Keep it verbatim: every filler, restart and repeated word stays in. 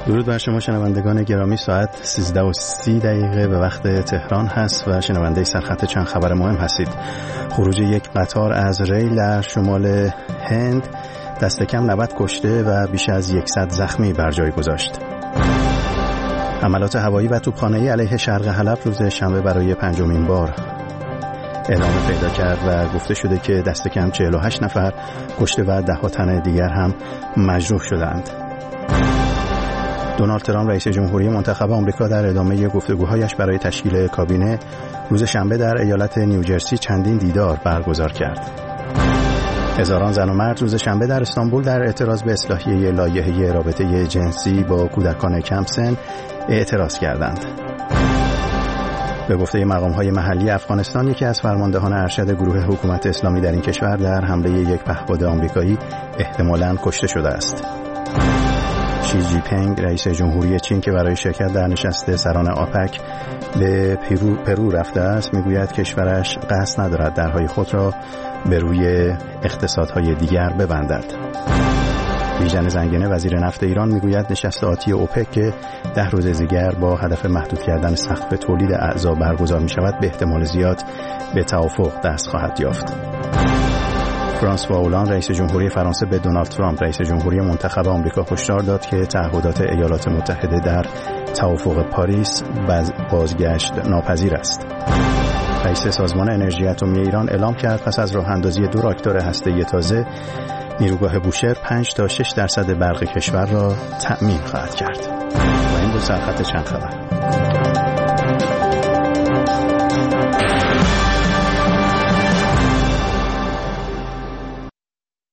درود بر شما شنوندگان گرامی. ساعت سیزده و سی دقیقه به وقت تهران هست و شنونده سرخط چند خبر مهم هستید. خروج یک قطار از ریل در شمال هند دست کم نود کشته و بیش از صد زخمی بر جای گذاشت. حملات هوایی و توپخانه‌ای علیه شرق حلب روز شنبه برای پنجمین بار ادامه پیدا کرد و گفته شده که دست کم چهل و هشت نفر کشته و ده ها تن دیگر هم مجروح شدند. دونالد ترامپ رئیس جمهوری منتخب آمریکا در ادامه گفتگوهایش برای تشکیل کابینه روز شنبه در ایالت نیوجرسی چندین دیدار برگزار کرد. هزاران زن و مرد روز شنبه در استانبول در اعتراض به اصلاحیه لایحه رابطه جنسی با کودکان کم سن اعتراض کردند. به گفته مقام‌های محلی، افغانستان یکی از فرماندهان ارشد گروه حکومت اسلامی در این کشور در حمله یک پهپاد آمریکایی احتمالاً کشته شده است. شی جی پینگ رئیس جمهوری چین که برای شرکت در نشست سران آپک به پرو, پرو رفته است میگوید کشورش قصد ندارد درهای خود را به روی اقتصادهای دیگر ببندد. بیژن زنگنه وزیر نفت ایران میگوید نشست آتی اوپک که ده روز دیگر با هدف محدود کردن سقف تولید اعضا برگزار می شود به احتمال زیاد به توافق دست خواهد یافت. فرانسوا اولان رئیس جمهوری فرانسه به دونالد ترامپ رئیس جمهوری منتخب آمریکا هشدار داد که تعهدات ایالات متحده در توافق پاریس بازگشت ناپذیر است. رئیس سازمان انرژی اتمی ایران اعلام کرد پس از راه اندازی دو راکتور هسته‌ای تازه نیروگاه بوشهر پنج تا شش درصد برق کشور را تأمین خواهد کرد. و این بود سرخط چند خبر.